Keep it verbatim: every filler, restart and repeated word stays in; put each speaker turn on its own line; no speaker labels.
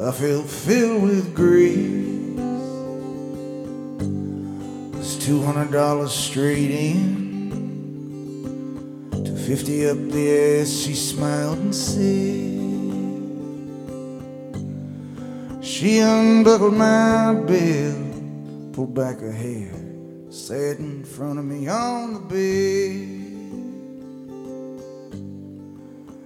I felt filled with grief. It's two hundred dollars straight in, two fifty up the ass. She smiled and said, she unbuckled my belt, pulled back her hair, sat in front of me on the bed.